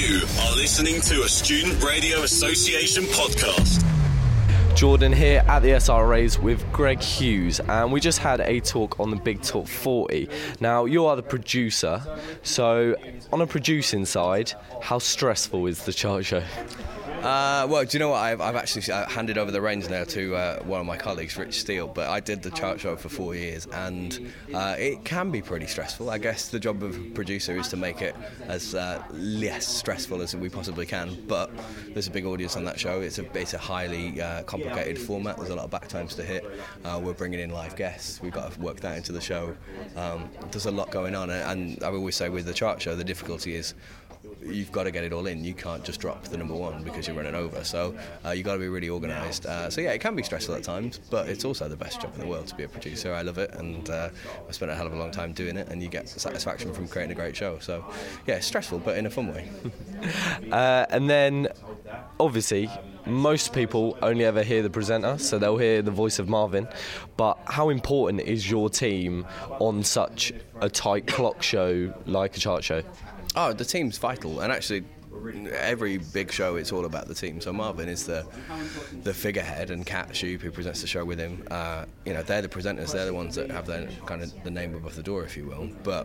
You are listening to a Student Radio Association podcast. Jordan here at the SRAs with Greg Hughes, and we just had a talk on the Big Top 40. Now, you are the producer, so on a producing side, how stressful is the chart show? Well, do you know what? I've actually handed over the reins now to one of my colleagues, Rich Steele, but I did the chart show for 4 years, and it can be pretty stressful. I guess the job of a producer is to make it as less stressful as we possibly can, but there's a big audience on that show. It's a highly complicated format. There's a lot of back times to hit. We're bringing in live guests. We've got to work that into the show. There's a lot going on, and I always say with the chart show, the difficulty is you've got to get it all in. You can't just drop the number one because you're running over. So you've got to be really organised. So yeah, it can be stressful at times, but it's also the best job in the world to be a producer. I love it, and I spent a hell of a long time doing it, and you get satisfaction from creating a great show. So yeah, it's stressful, but in a fun way. And then, obviously, most people only ever hear the presenter, so they'll hear the voice of Marvin. But how important is your team on such a tight clock show like a chart show? Oh, the team's vital, and actually every big show it's all about the team. So Marvin is the figurehead, and Kat Shoup, who presents the show with him, they're the presenters, they're the ones that have their kind of the name above the door, if you will. But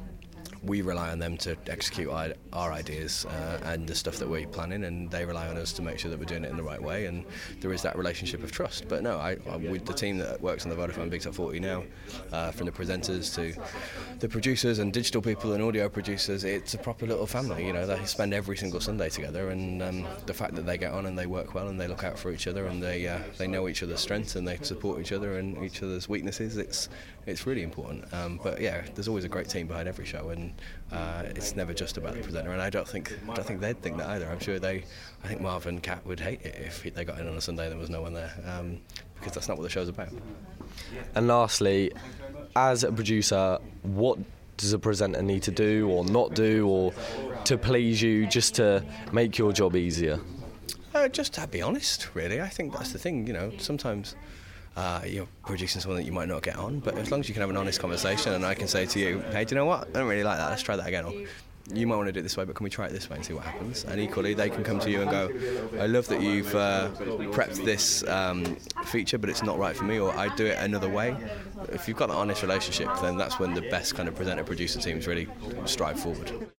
we rely on them to execute our ideas and the stuff that we're planning, and they rely on us to make sure that we're doing it in the right way, and there is that relationship of trust. But no, with the team that works on the Vodafone Big Top 40 now, from the presenters to the producers and digital people and audio producers, it's a proper little family. You know, they spend every single Sunday together, and the fact that they get on and they work well and they look out for each other, and they know each other's strengths and they support each other and each other's weaknesses, it's really important. But yeah, there's always a great team behind every show, and it's never just about the presenter, and I don't think they'd think that either. I think Marv and Kat would hate it if they got in on a Sunday and there was no one there, because that's not what the show's about. And lastly, as a producer, what does a presenter need to do or not do, or to please you, just to make your job easier? Just to be honest, really. I think that's the thing. You know, sometimes you're producing something that you might not get on, but as long as you can have an honest conversation and I can say to you, hey, do you know what, I don't really like that, let's try that again, or you might want to do it this way, but can we try it this way and see what happens? And equally, they can come to you and go, I love that you've prepped this feature, but it's not right for me, or I do it another way. If you've got an honest relationship, then that's when the best kind of presenter-producer teams really strive forward.